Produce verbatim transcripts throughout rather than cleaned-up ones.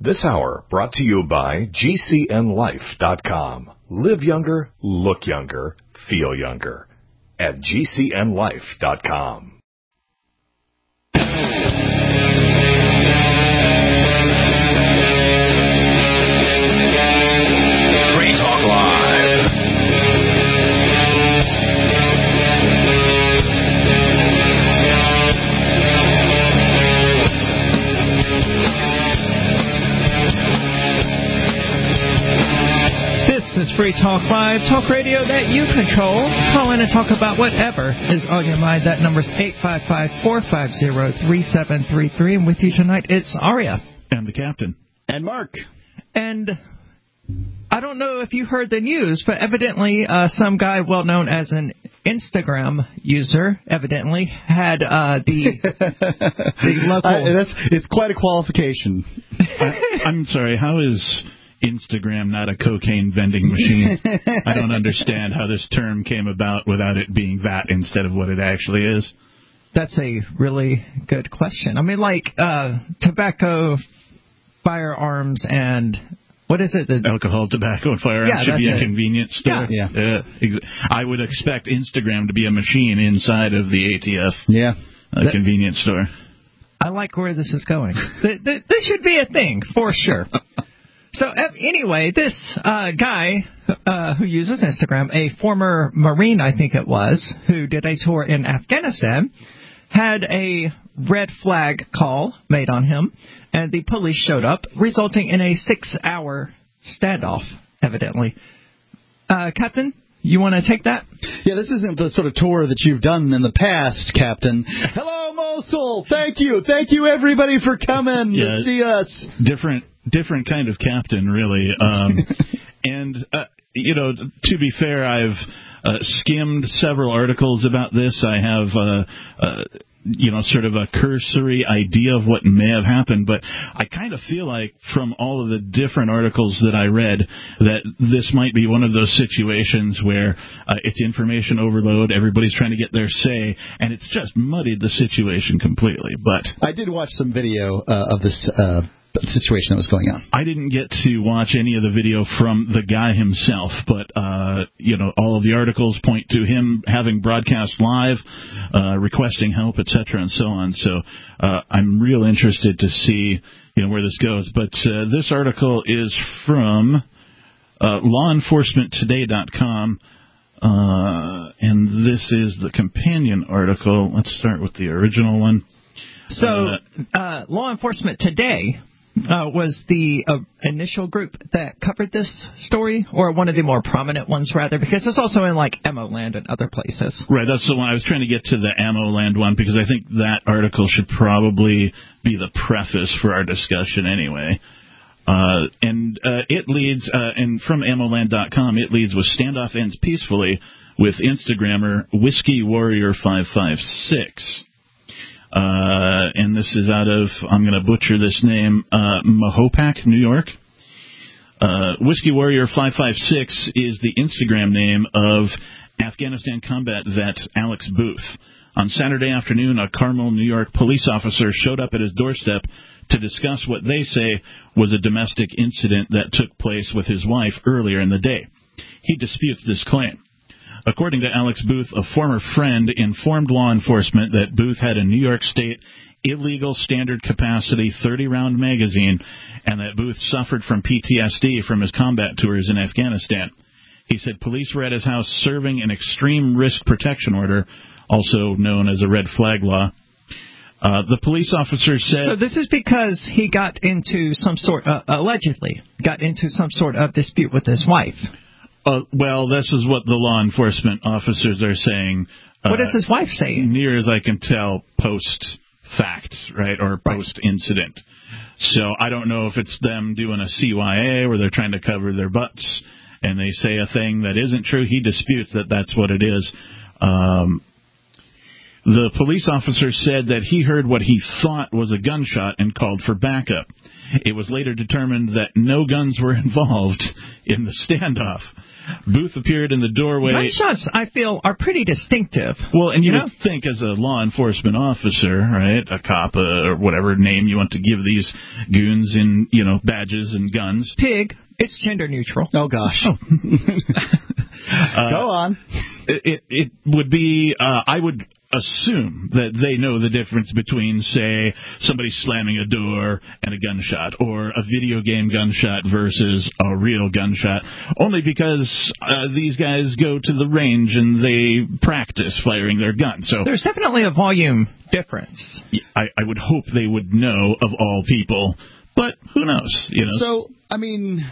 This hour brought to you by G C N life dot com. Live younger, look younger, feel younger at G C N life dot com. Free Talk Live. This is Free Talk Live, talk radio that you control. Call in and talk about whatever is on your mind. That number's eight five five, four five zero, three seven three three. And with you tonight, it's Aria. And the captain. And Mark. And I don't know if you heard the news, but evidently uh, some guy well known as an Instagram user, evidently, had uh, the the local... I, that's, it's quite a qualification. I, I'm sorry, how is Instagram not a cocaine vending machine? I don't understand how this term came about without it being that instead of what it actually is. That's a really good question. I mean, like uh, tobacco, firearms, and what is it? The Alcohol, tobacco, and firearms yeah, should be a it. convenience store. Yeah. yeah. Uh, ex- I would expect Instagram to be a machine inside of the A T F. Yeah. A that, convenience store. I like where this is going. This should be a thing, for sure. So anyway, this uh, guy uh, who uses Instagram, a former Marine, I think it was, who did a tour in Afghanistan, had a red flag call made on him, and the police showed up, resulting in a six-hour standoff, evidently. Uh, Captain, you want to take that? Yeah, this isn't the sort of tour that you've done in the past, Captain. Hello, Mosul. Thank you. Thank you, everybody, for coming yeah, to see us. Different. Different kind of captain, really. Um, and, uh, you know, to be fair, I've uh, skimmed several articles about this. I have, uh, uh, you know, sort of a cursory idea of what may have happened. But I kind of feel like from all of the different articles that I read that this might be one of those situations where uh, it's information overload, everybody's trying to get their say, and it's just muddied the situation completely. But I did watch some video uh, of this uh situation that was going on. I didn't get to watch any of the video from the guy himself, but, uh, you know, all of the articles point to him having broadcast live, uh, requesting help, et cetera, and so on. So uh, I'm real interested to see, you know, where this goes. But uh, this article is from uh, law enforcement today dot com, uh, and this is the companion article. Let's start with the original one. So, uh, uh, Law Enforcement Today uh, was the uh, initial group that covered this story, or one of the more prominent ones, rather, because it's also in, like, Ammo Land and other places. Right, that's the one. I was trying to get to the Ammo Land one, because I think that article should probably be the preface for our discussion anyway. Uh, and uh, it leads, uh, and from ammo land dot com, it leads with standoff ends peacefully with Instagrammer Whiskey Warrior five five six. Uh, and this is out of, I'm going to butcher this name, uh, Mahopac, New York. Uh, Whiskey Warrior five five six is the Instagram name of Afghanistan combat vet Alex Booth. On Saturday afternoon, a Carmel, New York police officer showed up at his doorstep to discuss what they say was a domestic incident that took place with his wife earlier in the day. He disputes this claim. According to Alex Booth, a former friend informed law enforcement that Booth had a New York State illegal standard capacity thirty round magazine and that Booth suffered from P T S D from his combat tours in Afghanistan. He said police were at his house serving an extreme risk protection order, also known as a red flag law. Uh, the police officer said... So this is because he got into some sort, uh, allegedly, got into some sort of dispute with his wife. Uh, well, this is what the law enforcement officers are saying. Uh, what is his wife saying? Near as I can tell, post-fact, right, or post-incident. So I don't know if it's them doing a C Y A where they're trying to cover their butts and they say a thing that isn't true. He disputes that that's what it is. Um, the police officer said that he heard what he thought was a gunshot and called for backup. It was later determined that no guns were involved in the standoff. Booth appeared in the doorway. Gunshots, I feel, are pretty distinctive. Well, and you, you would know? think as a law enforcement officer, right, a cop, uh, or whatever name you want to give these goons in, you know, badges and guns. Pig. It's gender neutral. Oh, gosh. Oh. uh, Go on. It, it would be, uh, I would assume that they know the difference between, say, somebody slamming a door and a gunshot, or a video game gunshot versus a real gunshot, only because uh, these guys go to the range and they practice firing their guns. So there's definitely a volume difference. I, I would hope they would know of all people, but who knows? You know. So, I mean,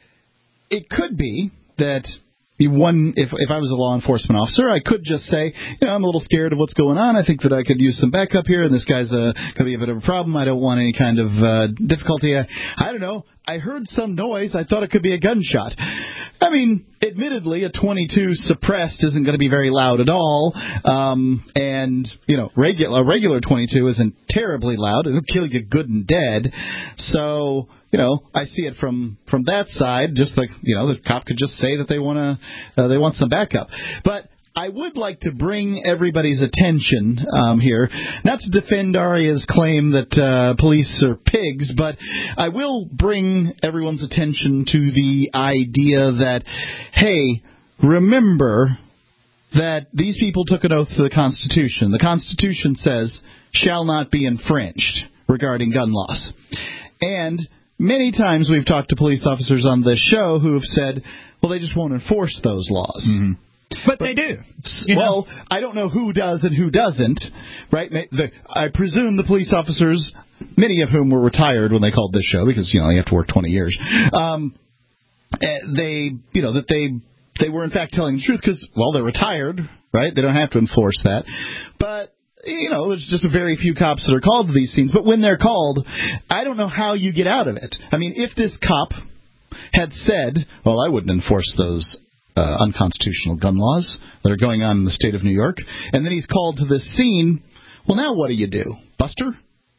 it could be that one, if if I was a law enforcement officer, I could just say, you know, I'm a little scared of what's going on. I think that I could use some backup here, and this guy's uh, going to be a bit of a problem. I don't want any kind of uh, difficulty. I, I don't know. I heard some noise. I thought it could be a gunshot. I mean, admittedly, a twenty-two suppressed isn't going to be very loud at all. Um, and, you know, regular, a regular twenty-two isn't terribly loud. It'll kill you good and dead. So, you know, I see it from, from that side. Just like, you know, the cop could just say that they want to, uh, they want some backup. But I would like to bring everybody's attention um, here, not to defend Aria's claim that uh, police are pigs, but I will bring everyone's attention to the idea that, hey, remember that these people took an oath to the Constitution. The Constitution says, shall not be infringed regarding gun laws. And many times we've talked to police officers on this show who have said, well, they just won't enforce those laws. Mm-hmm. But, but they do. Well, know? I don't know who does and who doesn't, right? The, I presume the police officers, many of whom were retired when they called this show, because, you know, you have to work twenty years, um, they, you know, that they they were in fact telling the truth because, well, they're retired, right? They don't have to enforce that. But, you know, there's just a very few cops that are called to these scenes. But when they're called, I don't know how you get out of it. I mean, if this cop had said, well, I wouldn't enforce those Uh, unconstitutional gun laws that are going on in the state of New York, and then he's called to this scene, well, now what do you do? Buster?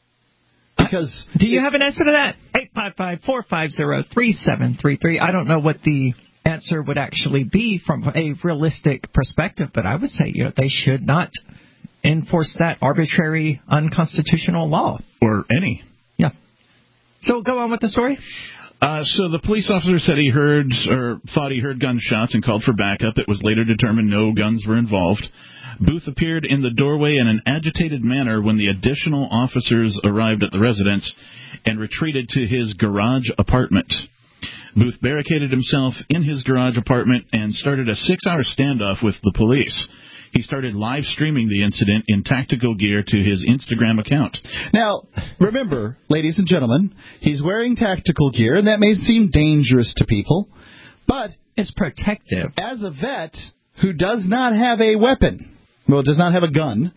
Because uh, do you it, have an answer to that? eight five five, four five zero, three seven three three. I don't know what the answer would actually be from a realistic perspective, but I would say, you know, they should not enforce that arbitrary unconstitutional law. Or any. Yeah. So go on with the story. Uh, so the police officer said he heard or thought he heard gunshots and called for backup. It was later determined no guns were involved. Booth appeared in the doorway in an agitated manner when the additional officers arrived at the residence and retreated to his garage apartment. Booth barricaded himself in his garage apartment and started a six-hour standoff with the police. He started live streaming the incident in tactical gear to his Instagram account. Now, remember, ladies and gentlemen, he's wearing tactical gear, and that may seem dangerous to people, but it's protective. As a vet who does not have a weapon, well, does not have a gun,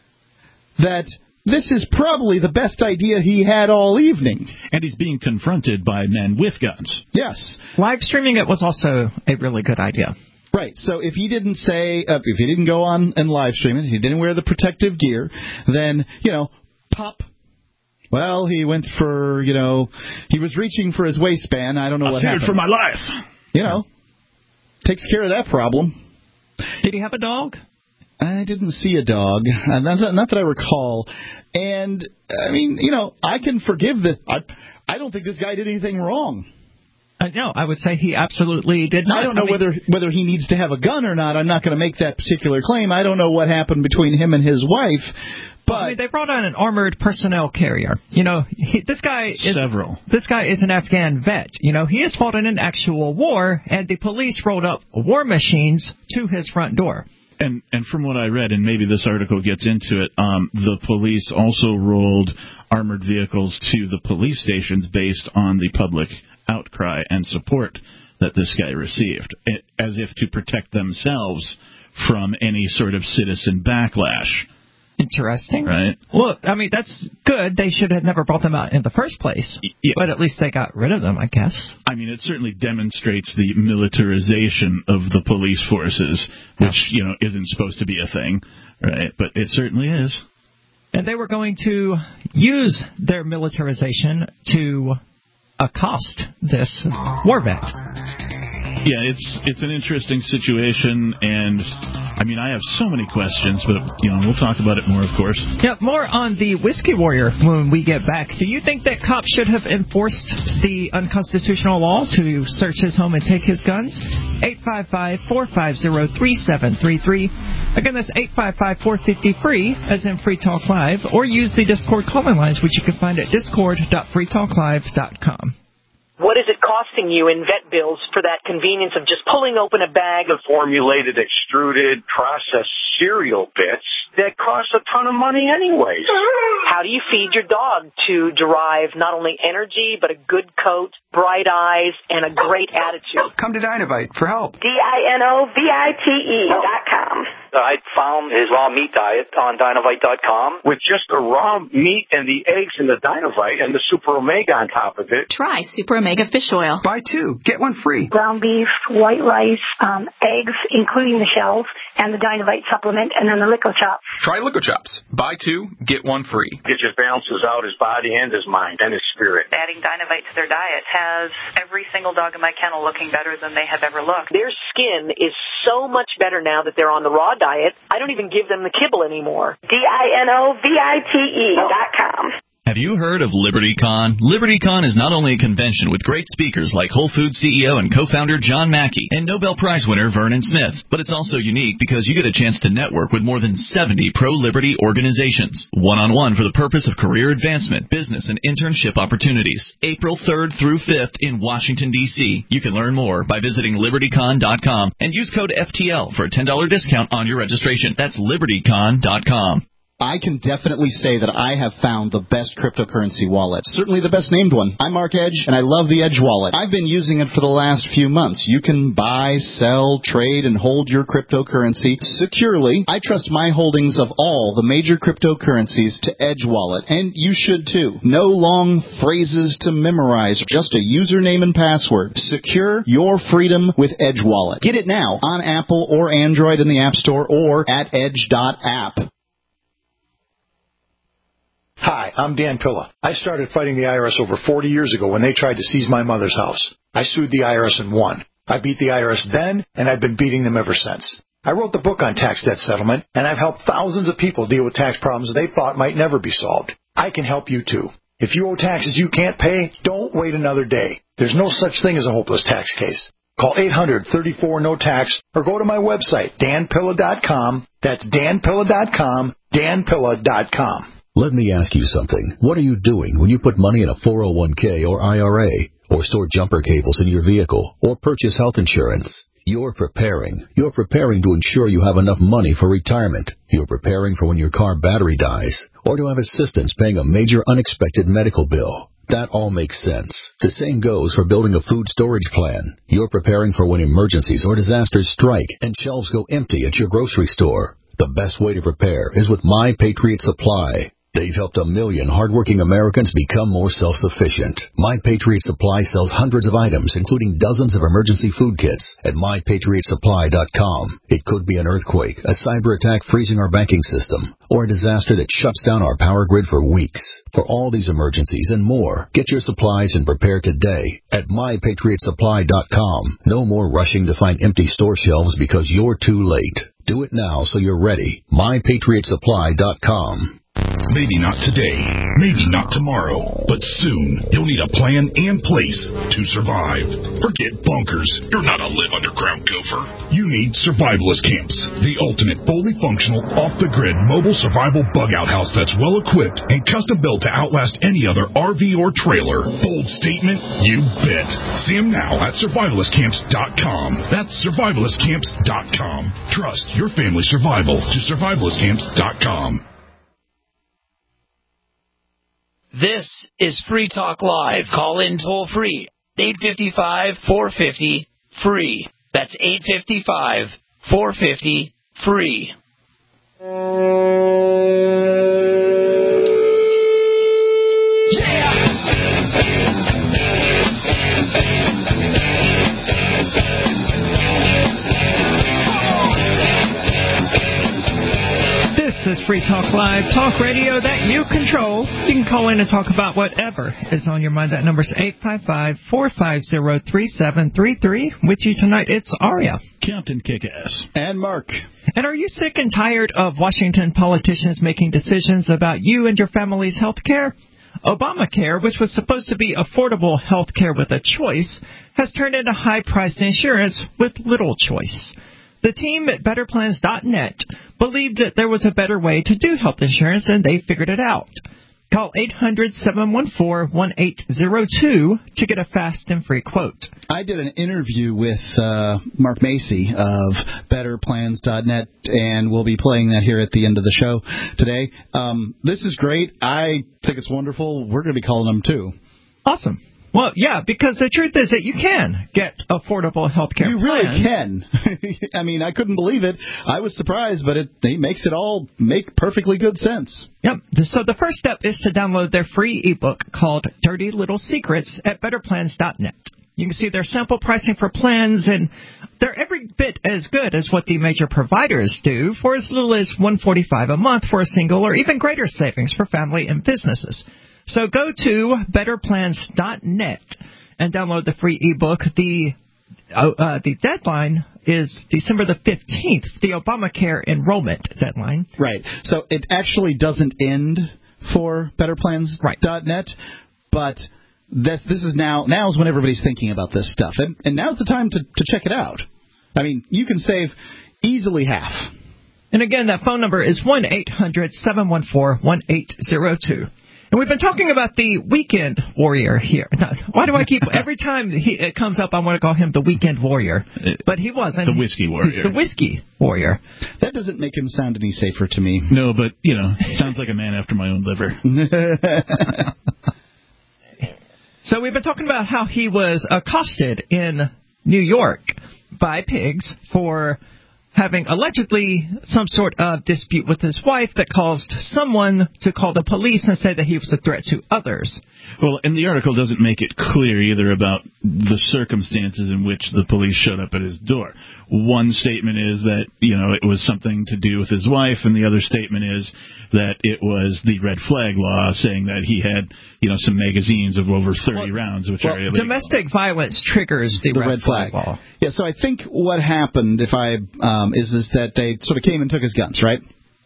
that this is probably the best idea he had all evening. And he's being confronted by men with guns. Yes. Live streaming it was also a really good idea. Right, so if he didn't say, uh, if he didn't go on and live stream it, he didn't wear the protective gear, then, you know, pop. Well, he went for, you know, he was reaching for his waistband. I don't know I what feared happened. for my life. You know, takes care of that problem. Did he have a dog? I didn't see a dog, uh, not, not that I recall. And, I mean, you know, I can forgive the, I, I don't think this guy did anything wrong. Uh, no, I would say he absolutely did not. I don't know I mean, whether whether he needs to have a gun or not. I'm not going to make that particular claim. I don't know what happened between him and his wife. But I mean, they brought on an armored personnel carrier. You know, he, this guy is several. This guy is an Afghan vet. You know, he has fought in an actual war, and the police rolled up war machines to his front door. And and from what I read, and maybe this article gets into it, um, the police also rolled armored vehicles to the police stations based on the public outcry and support that this guy received, as if to protect themselves from any sort of citizen backlash. Interesting. Right. Well, I mean, that's good. They should have never brought them out in the first place. Yeah. But at least they got rid of them, I guess. I mean, it certainly demonstrates the militarization of the police forces, which, you know, isn't supposed to be a thing, right? But it certainly is. And they were going to use their militarization to accost this war vet. Yeah, it's it's an interesting situation, and I mean, I have so many questions, but you know, we'll talk about it more, of course. Yeah, more on the Whiskey Warrior when we get back. Do you think that cops should have enforced the unconstitutional law to search his home and take his guns? eight five five, four five zero, three seven three three. Again, that's eight five five, four five zero, free, as in Free Talk Live, or use the Discord comment lines, which you can find at discord dot free talk live dot com. What is it costing you in vet bills for that convenience of just pulling open a bag of formulated, extruded, processed cereal bits that cost a ton of money anyways? How do you feed your dog to derive not only energy, but a good coat, bright eyes, and a great attitude? Come to Dinovite for help. D I N O V I T E dot com. I found his raw meat diet on Dinovite dot com. With just the raw meat and the eggs and the Dinovite and the Super Omega on top of it. Try Super Omega Fish Oil. Buy two, get one free. Ground beef, white rice, um, eggs, including the shells, and the Dinovite supplement, and then the Lico Chops. Try Lico Chops. Buy two, get one free. It just balances out his body and his mind and his spirit. Adding Dinovite to their diet has every single dog in my kennel looking better than they have ever looked. Their skin is so much better now that they're on the raw diet. I don't even give them the kibble anymore. D I N O V I T E dot com. Have you heard of LibertyCon? LibertyCon is not only a convention with great speakers like Whole Foods C E O and co-founder John Mackey and Nobel Prize winner Vernon Smith, but it's also unique because you get a chance to network with more than seventy pro-liberty organizations, one-on-one for the purpose of career advancement, business, and internship opportunities. April third through fifth in Washington, D C You can learn more by visiting Liberty Con dot com and use code F T L for a ten dollars discount on your registration. That's Liberty Con dot com. I can definitely say that I have found the best cryptocurrency wallet. Certainly the best named one. I'm Mark Edge, and I love the Edge wallet. I've been using it for the last few months. You can buy, sell, trade, and hold your cryptocurrency securely. I trust my holdings of all the major cryptocurrencies to Edge wallet, and you should too. No long phrases to memorize, just a username and password. Secure your freedom with Edge wallet. Get it now on Apple or Android in the App Store or at edge dot app. Hi, I'm Dan Pilla. I started fighting the I R S over forty years ago when they tried to seize my mother's house. I sued the I R S and won. I beat the I R S then, and I've been beating them ever since. I wrote the book on tax debt settlement, and I've helped thousands of people deal with tax problems they thought might never be solved. I can help you too. If you owe taxes you can't pay, don't wait another day. There's no such thing as a hopeless tax case. Call eight hundred, thirty-four, no tax or go to my website, dan pilla dot com. That's dan pilla dot com, dan pilla dot com. Let me ask you something. What are you doing when you put money in a four oh one k or I R A, or store jumper cables in your vehicle, or purchase health insurance? You're preparing. You're preparing to ensure you have enough money for retirement. You're preparing for when your car battery dies, or to have assistance paying a major unexpected medical bill. That all makes sense. The same goes for building a food storage plan. You're preparing for when emergencies or disasters strike and shelves go empty at your grocery store. The best way to prepare is with My Patriot Supply. They've helped a million hardworking Americans become more self-sufficient. My Patriot Supply sells hundreds of items, including dozens of emergency food kits, at my patriot supply dot com. It could be an earthquake, a cyber attack freezing our banking system, or a disaster that shuts down our power grid for weeks. For all these emergencies and more, get your supplies and prepare today at my patriot supply dot com. No more rushing to find empty store shelves because you're too late. Do it now so you're ready. my patriot supply dot com. Maybe not today, maybe not tomorrow, but soon you'll need a plan and place to survive. Forget bunkers. You're not a live underground gopher. You need Survivalist Camps, the ultimate fully functional, off-the-grid mobile survival bug-out house that's well-equipped and custom-built to outlast any other R V or trailer. Bold statement? You bet. See them now at survivalist camps dot com. That's survivalist camps dot com. Trust your family's survival to survivalist camps dot com. This is Free Talk Live. Call in toll free. eight five five, four five zero, free. That's eight five five, four five zero, free. This is Free Talk Live, talk radio that you control. You can call in and talk about whatever is on your mind. That number's eight five five, four five zero, three seven three three. With you tonight, it's Aria. Captain Kick-Ass. And Mark. And are you sick and tired of Washington politicians making decisions about you and your family's health care? Obamacare, which was supposed to be affordable health care with a choice, has turned into high-priced insurance with little choice. The team at Better Plans dot net believed that there was a better way to do health insurance, and they figured it out. Call eight hundred, seven one four, one eight zero two to get a fast and free quote. I did an interview with uh, Mark Macy of Better Plans dot net, and we'll be playing that here at the end of the show today. Um, this is great. I think it's wonderful. We're going to be calling them, too. Awesome. Well, yeah, because the truth is that you can get affordable health care. You really can. I mean, I couldn't believe it. I was surprised, but it, it makes it all make perfectly good sense. Yep. So the first step is to download their free ebook called Dirty Little Secrets at Better Plans dot net. You can see their sample pricing for plans, and they're every bit as good as what the major providers do for as little as one hundred forty-five dollars a month for a single, or even greater savings for family and businesses. So go to Better Plans dot net and download the free ebook. The uh, uh, the deadline is December the fifteenth, the Obamacare enrollment deadline. Right. So it actually doesn't end for Better Plans dot net, right. But this this is now now is when everybody's thinking about this stuff, and and now's the time to to check it out. I mean, you can save easily half. And again, that phone number is one eight hundred, seven one four, one eight zero two. And we've been talking about the Weekend Warrior here. Why do I keep, every time he, it comes up, I want to call him the Weekend Warrior. But he wasn't. The Whiskey Warrior. He's the Whiskey Warrior. That doesn't make him sound any safer to me. No, but, you know, sounds like a man after my own liver. So we've been talking about how he was accosted in New York by pigs for having allegedly some sort of dispute with his wife that caused someone to call the police and say that he was a threat to others. Well, and the article doesn't make it clear either about the circumstances in which the police showed up at his door. One statement is that, you know, it was something to do with his wife, and the other statement is that it was the red flag law, saying that he had, you know, some magazines of over thirty well, rounds, which well, are illegal. Domestic violence triggers the, the red, red flag. flag law. Yeah, so I think what happened, if I um, is is that they sort of came and took his guns, right?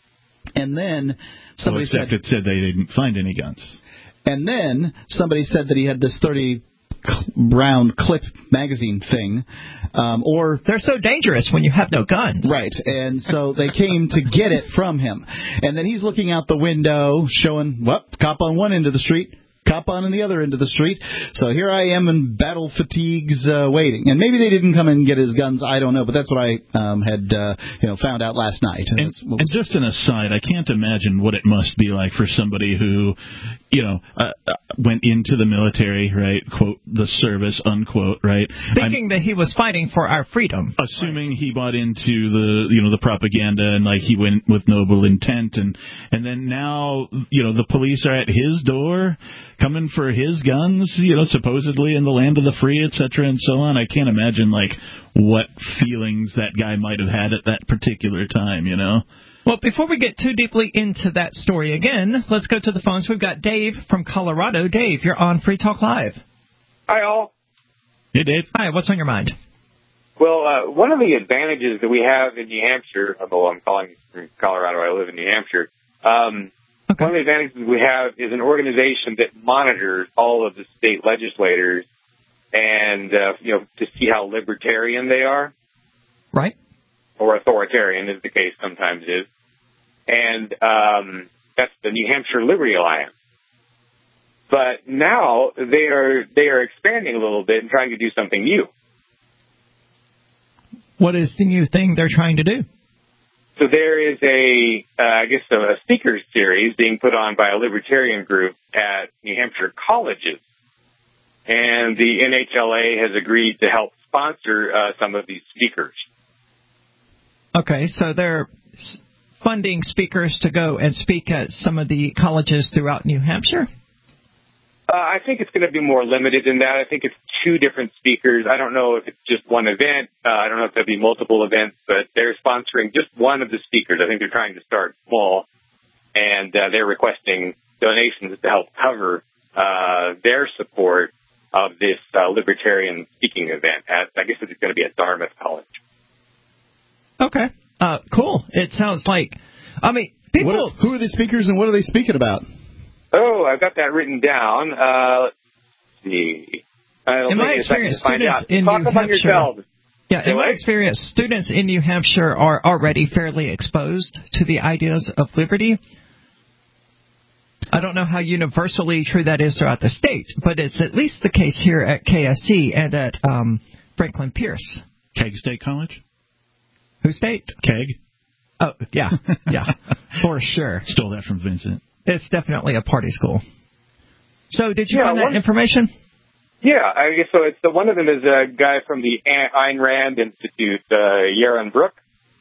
And then somebody well, except said it said they didn't find any guns. And then somebody said that he had this thirty round clip magazine thing, um, or they're so dangerous when you have no guns, right? And so they came to get it from him, and then he's looking out the window, showing, well, cop on one end of the street, cop on the other end of the street. So here I am in battle fatigues, uh, waiting. And maybe they didn't come and get his guns. I don't know, but that's what I um, had, uh, you know, found out last night. And, and, and just an aside, I can't imagine what it must be like for somebody who, you know, uh, went into the military, right? Quote, the service, unquote, right? Thinking I'm, that he was fighting for our freedom. Assuming right. he bought into the, you know, the propaganda and like he went with noble intent, and and then now, you know, the police are at his door, coming for his guns, you know, supposedly in the land of the free, et cetera, and so on. I can't imagine, like, what feelings that guy might have had at that particular time, you know? Well, before we get too deeply into that story again, let's go to the phones. We've got Dave from Colorado. Dave, you're on Free Talk Live. Hi, all. Hey, Dave. Hi, what's on your mind? Well, uh, one of the advantages that we have in New Hampshire, although I'm calling from Colorado, I live in New Hampshire, um, Okay. One of the advantages we have is an organization that monitors all of the state legislators and, uh, you know, to see how libertarian they are. Right. Or authoritarian, as the case sometimes is. And um, that's the New Hampshire Liberty Alliance. But now they are they are expanding a little bit and trying to do something new. What is the new thing they're trying to do? So there is a, uh, I guess, a speakers series being put on by a libertarian group at New Hampshire colleges. And the N H L A has agreed to help sponsor uh, some of these speakers. Okay, so they're funding speakers to go and speak at some of the colleges throughout New Hampshire? Uh, I think it's going to be more limited than that. I think it's two different speakers. I don't know if it's just one event. Uh, I don't know if there'll be multiple events, but they're sponsoring just one of the speakers. I think they're trying to start small. and uh, they're requesting donations to help cover uh, their support of this uh, libertarian speaking event. At, I guess it's going to be at Dartmouth College. Okay, uh, cool. It sounds like, I mean, people. What, who are the speakers and what are they speaking about? Oh, I've got that written down. Uh, let's see. I'll in my experience, students in Talk New Hampshire. Yeah, in my experience, students in New Hampshire are already fairly exposed to the ideas of liberty. I don't know how universally true that is throughout the state, but it's at least the case here at K S C and at um, Franklin Pierce. Keg State College? Who state? Keg. Oh, yeah, yeah, for sure. Stole that from Vincent. It's definitely a party school. So did you yeah, find that one, information? Yeah, I guess so. It's the, one of them is a guy from the Ayn Rand Institute, uh, Yaron Brook.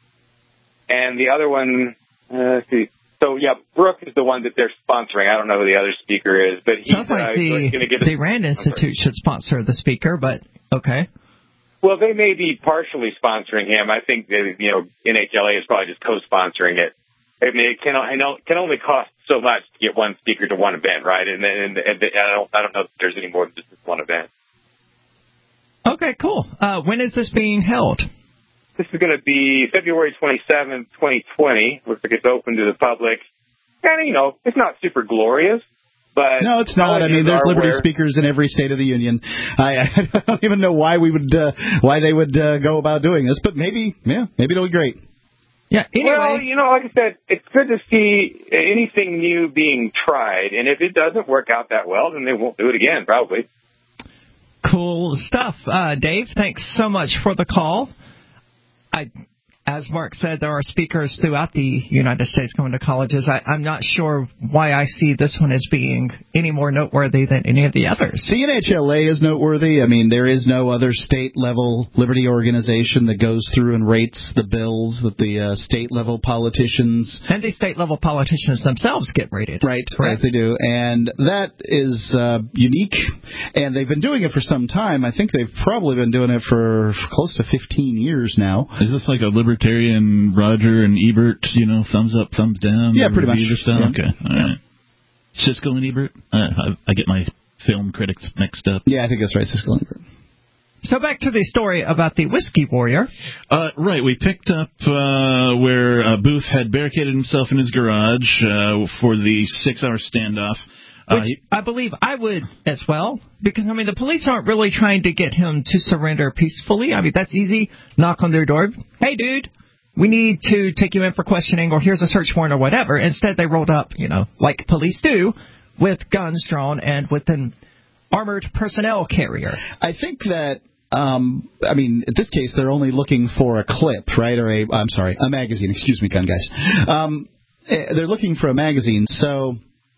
And the other one, uh, let's see. So, yeah, Brook is the one that they're sponsoring. I don't know who the other speaker is, but he's Sounds like uh, the, going to give us, the Rand Institute should sponsor the speaker, but okay. Well, they may be partially sponsoring him. I think that, you know, N H L A is probably just co-sponsoring it. I mean, it can, it can only cost so much to get one speaker to one event, right? And, and, and I don't, I don't know if there's any more than just this one event. Okay, cool. Uh, when is this being held? This is going to be February twenty-seventh, twenty twenty. Looks like it's open to the public. And, you know, it's not super glorious, but... No, it's not. I mean, there's liberty where... speakers in every state of the union. I, I don't even know why we would, uh, why they would uh, go about doing this, but maybe, yeah, maybe it'll be great. Yeah, anyway. Well, you know, like I said, it's good to see anything new being tried, and if it doesn't work out that well, then they won't do it again, probably. Cool stuff. Uh, Dave, thanks so much for the call. I, as Mark said, there are speakers throughout the United States going to colleges. I, I'm not sure why I see this one as being any more noteworthy than any of the others. The N H L A is noteworthy. I mean, there is no other state-level liberty organization that goes through and rates the bills that the uh, state-level politicians... And the state-level politicians themselves get rated. Right, as they do. And that is uh, unique, and they've been doing it for some time. I think they've probably been doing it for close to fifteen years now. Is this like a libertarian Roger and Ebert, you know, thumbs up, thumbs down? Yeah, pretty much. Stuff? Yeah. Okay, all right. Siskel and Ebert? Uh, I, I get my film critics mixed up. Yeah, I think that's right, Siskel and Ebert. So back to the story about the Whiskey Warrior. Uh, right, we picked up uh, where uh, Booth had barricaded himself in his garage uh, for the six-hour standoff. Which uh, he, I believe I would as well, because, I mean, the police aren't really trying to get him to surrender peacefully. I mean, that's easy. Knock on their door. Hey, dude, we need to take you in for questioning, or here's a search warrant or whatever. Instead, they rolled up, you know, like police do, with guns drawn and with an armored personnel carrier. I think that, um, I mean, in this case, they're only looking for a clip, right, or a, I'm sorry, a magazine. Excuse me, gun guys. Um, they're looking for a magazine, so...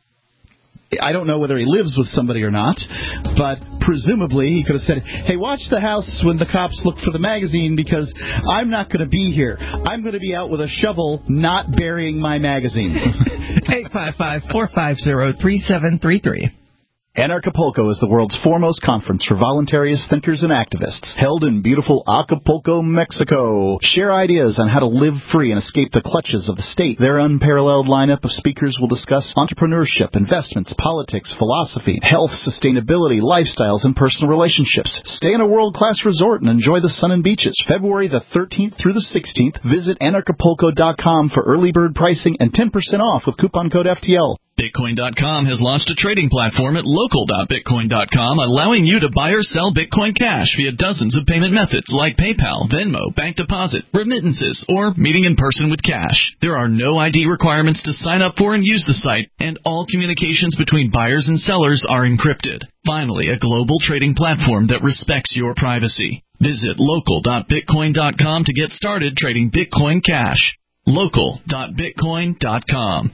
I don't know whether he lives with somebody or not, but presumably he could have said, hey, watch the house when the cops look for the magazine, because I'm not going to be here. I'm going to be out with a shovel not burying my magazine. eight five five, four five zero, three seven three three. Anarchapulco is the world's foremost conference for voluntarists, thinkers, and activists, held in beautiful Acapulco, Mexico. Share ideas on how to live free and escape the clutches of the state. Their unparalleled lineup of speakers will discuss entrepreneurship, investments, politics, philosophy, health, sustainability, lifestyles, and personal relationships. Stay in a world-class resort and enjoy the sun and beaches. February the thirteenth through the sixteenth. Visit anarchapulco dot com for early bird pricing and ten percent off with coupon code F T L. Bitcoin dot com has launched a trading platform at local dot bitcoin dot com, allowing you to buy or sell Bitcoin Cash via dozens of payment methods like PayPal, Venmo, bank deposit, remittances, or meeting in person with cash. There are no I D requirements to sign up for and use the site, and all communications between buyers and sellers are encrypted. Finally, a global trading platform that respects your privacy. Visit local dot bitcoin dot com to get started trading Bitcoin Cash. local dot bitcoin dot com.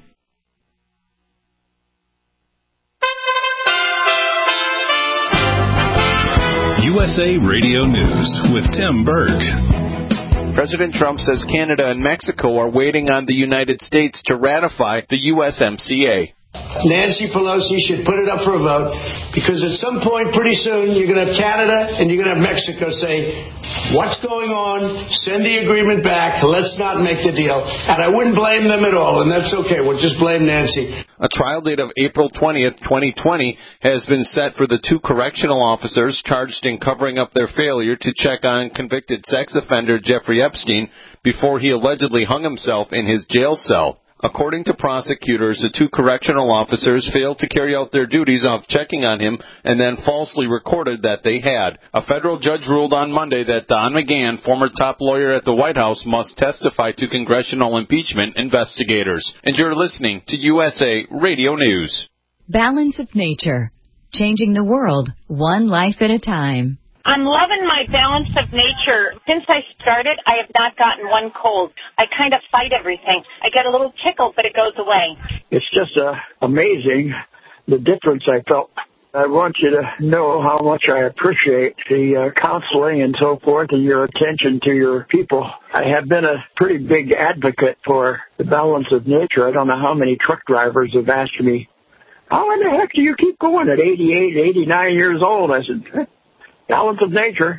U S A Radio News with Tim Berg. President Trump says Canada and Mexico are waiting on the United States to ratify the U S M C A. Nancy Pelosi should put it up for a vote, because at some point pretty soon you're going to have Canada and you're going to have Mexico say, what's going on, send the agreement back, let's not make the deal. And I wouldn't blame them at all, and that's okay. We'll just blame Nancy. A trial date of April twentieth, twenty twenty has been set for the two correctional officers charged in covering up their failure to check on convicted sex offender Jeffrey Epstein before he allegedly hung himself in his jail cell. According to prosecutors, the two correctional officers failed to carry out their duties of checking on him and then falsely recorded that they had. A federal judge ruled on Monday that Don McGahn, former top lawyer at the White House, must testify to congressional impeachment investigators. And you're listening to U S A Radio News. Balance of Nature. Changing the world, one life at a time. I'm loving my Balance of Nature. Since I started, I have not gotten one cold. I kind of fight everything. I get a little tickle, but it goes away. It's just uh, amazing the difference I felt. I want you to know how much I appreciate the uh, counseling and so forth and your attention to your people. I have been a pretty big advocate for the Balance of Nature. I don't know how many truck drivers have asked me, how in the heck do you keep going at eighty-eight, eighty-nine years old? I said, Balance of Nature.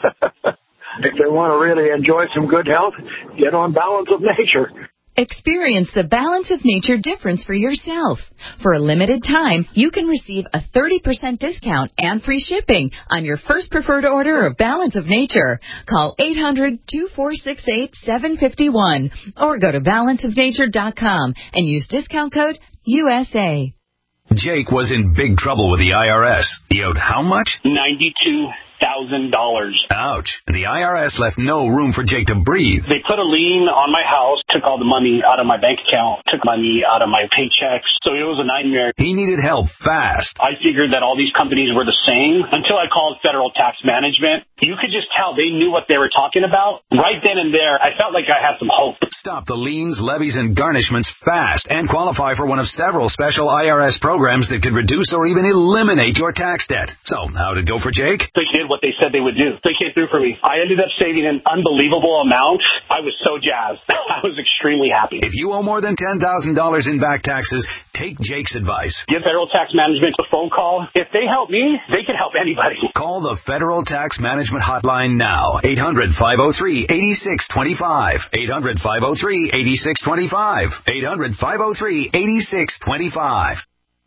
If they want to really enjoy some good health, get on Balance of Nature. Experience the Balance of Nature difference for yourself. For a limited time, you can receive a thirty percent discount and free shipping on your first preferred order of Balance of Nature. Call eight hundred, two four six eight, seven five one or go to balance of nature dot com and use discount code U S A. Jake was in big trouble with the I R S. He owed how much? ninety-two thousand dollars. Ouch. And the I R S left no room for Jake to breathe. They put a lien on my house, took all the money out of my bank account, took money out of my paychecks. So it was a nightmare. He needed help fast. I figured that all these companies were the same until I called Federal Tax Management. You could just tell they knew what they were talking about. Right then and there, I felt like I had some hope. Stop the liens, levies, and garnishments fast and qualify for one of several special I R S programs that could reduce or even eliminate your tax debt. So, how'd it go for Jake? They did what they said they would do. They came through for me. I ended up saving an unbelievable amount. I was so jazzed. I was extremely happy. If you owe more than ten thousand dollars in back taxes, take Jake's advice. Give Federal Tax Management a phone call. If they help me, they can help anybody. Call the Federal Tax Management Hotline now. eight hundred, five oh three, eight six two five. eight hundred, five oh three, eight six two five. eight hundred, five oh three, eight six two five.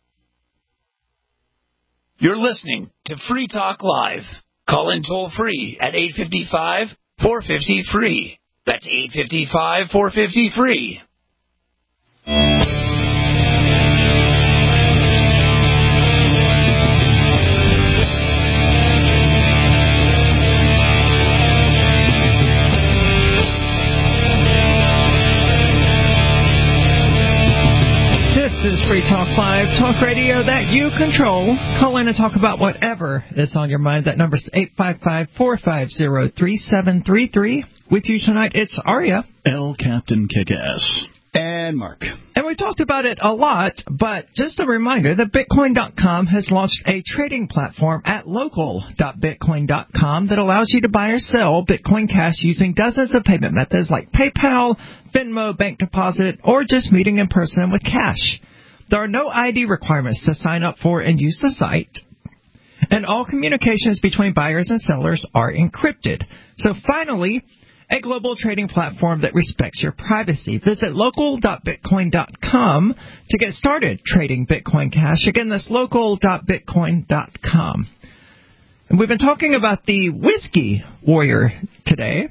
You're listening to Free Talk Live. Call in toll free at eight five five, four five zero, free. That's eight five five, four five zero, free. This is Free Talk Live, talk radio that you control. Call in and talk about whatever is on your mind. That number's eight five five, four five zero, three seven three three. With you tonight, it's Arya. L. Captain Kick-Ass. And Mark. And we talked about it a lot, but just a reminder that Bitcoin dot com has launched a trading platform at local dot bitcoin dot com that allows you to buy or sell Bitcoin Cash using dozens of payment methods like PayPal, Venmo, bank deposit, or just meeting in person with cash. There are no I D requirements to sign up for and use the site. And all communications between buyers and sellers are encrypted. So finally, a global trading platform that respects your privacy. Visit local dot bitcoin dot com to get started trading Bitcoin Cash. Again, that's local dot bitcoin dot com. And we've been talking about the Whiskey Warrior today.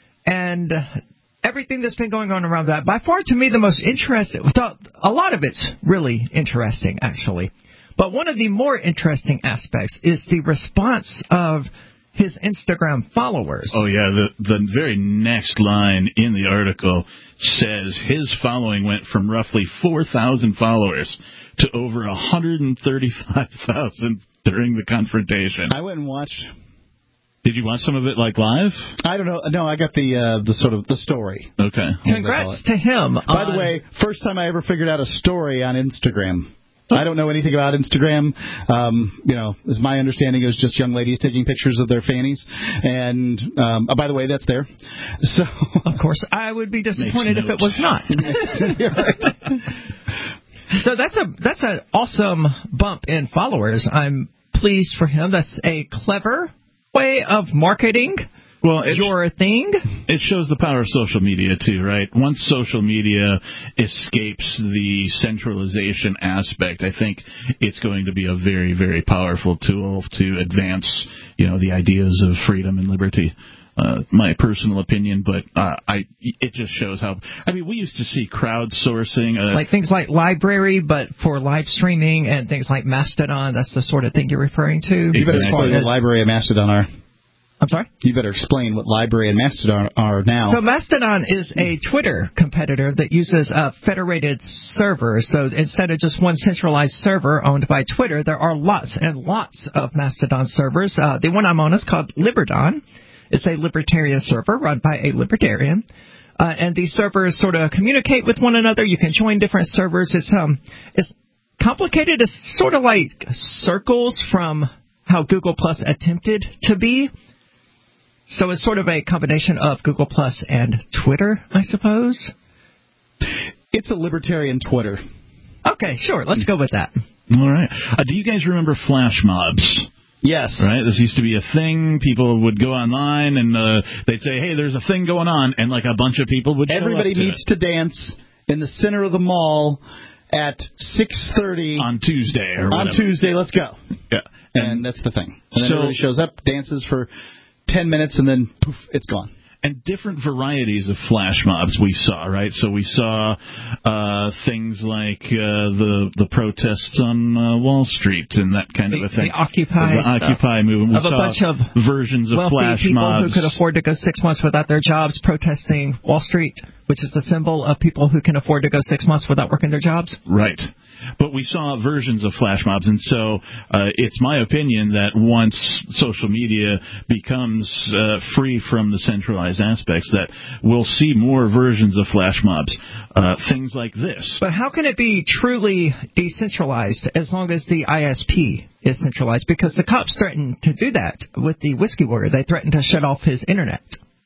And everything that's been going on around that. By far, to me, the most interesting, without, a lot of it's really interesting, actually. But one of the more interesting aspects is the response of his Instagram followers. Oh, yeah. The, the very next line in the article says his following went from roughly four thousand followers to over one hundred thirty-five thousand during the confrontation. I went and watched. Did you watch some of it, like, live? I don't know. No, I got the uh, the sort of the story. Okay. Congrats to him. By the way, first time I ever figured out a story on Instagram. I don't know anything about Instagram. Um, you know, as my understanding, it was just young ladies taking pictures of their fannies. And, um, oh, by the way, that's there. So, of course, I would be disappointed if it was not. You're right. So that's a that's an awesome bump in followers. I'm pleased for him. That's a clever way of marketing well, it, your thing. It shows the power of social media, too, right? Once social media escapes the centralization aspect, I think it's going to be a very, very powerful tool to advance, you know, the ideas of freedom and liberty. Uh, my personal opinion, but uh, I it just shows how. I mean, we used to see crowdsourcing, uh, like things like Library, but for live streaming, and things like Mastodon. That's the sort of thing you're referring to. You better explain what Library and Mastodon are. I'm sorry? You better explain what Library and Mastodon are now. So Mastodon is a Twitter competitor that uses a federated server. So instead of just one centralized server owned by Twitter, there are lots and lots of Mastodon servers. Uh, the one I'm on is called Liberdon. It's a libertarian server run by a libertarian. Uh, and these servers sort of communicate with one another. You can join different servers. It's um, it's complicated. It's sort of like circles from how Google Plus attempted to be. So it's sort of a combination of Google Plus and Twitter, I suppose. It's a libertarian Twitter. Okay, sure. Let's go with that. All right. Uh, do you guys remember flash mobs? Yes. Right? This used to be a thing. People would go online and uh, they'd say, hey, there's a thing going on. And like a bunch of people would show Everybody up to meets it. to dance in the center of the mall at six thirty. On Tuesday or On whatever. Tuesday, let's go. Yeah. And, And that's the thing. And then so, everybody shows up, dances for ten minutes, and then poof, it's gone. And different varieties of flash mobs we saw, right? So we saw uh, things like uh, the the protests on uh, Wall Street and that kind the, of a thing. The Occupy, the Occupy movement. We of a saw bunch of versions of wealthy flash people mobs who could afford to go six months without their jobs protesting Wall Street, which is the symbol of people who can afford to go six months without working their jobs. Right. But we saw versions of flash mobs, and so uh, it's my opinion that once social media becomes uh, free from the centralized aspects, that we'll see more versions of flash mobs, uh, things like this. But how can it be truly decentralized as long as the I S P is centralized? Because the cops threatened to do that with the whiskey warrior. They threatened to shut off his internet.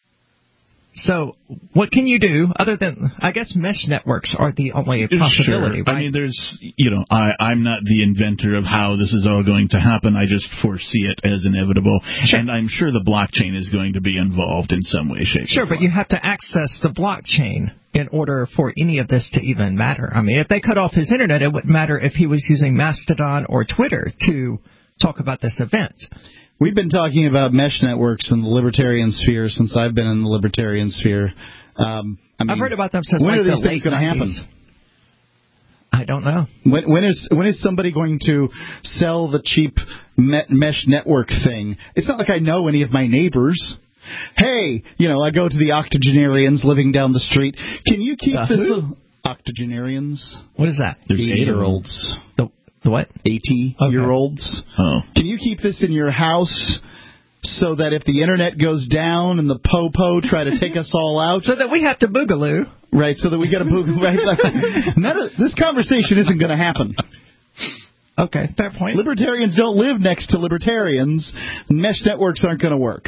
So what can you do other than, I guess, mesh networks are the only possibility, Sure. right? I mean, there's, you know, I, I'm not the inventor of how this is all going to happen. I just foresee it as inevitable. Sure. And I'm sure the blockchain is going to be involved in some way, shape, Sure, or form. but you have to access the blockchain in order for any of this to even matter. I mean, if they cut off his internet, it wouldn't matter if he was using Mastodon or Twitter to talk about this event. We've been talking about mesh networks in the libertarian sphere since I've been in the libertarian sphere. Um, I mean, I've heard about them since when like are these the things late going to nineties. happen? I don't know. When, when is when is somebody going to sell the cheap met, mesh network thing? It's not like I know any of my neighbors. Hey, you know, I go to the octogenarians living down the street. Can you keep uh, this who? little octogenarians? What is that? eighty-year-olds. The, the what? eighty-year-olds. Okay. Oh. Can you keep this in your house so that if the internet goes down and the po-po try to take us all out? So that we have to boogaloo. Right, so that we get a boogaloo. Right? None of, this conversation isn't going to happen. Okay, fair point. Libertarians don't live next to libertarians. Mesh networks aren't going to work.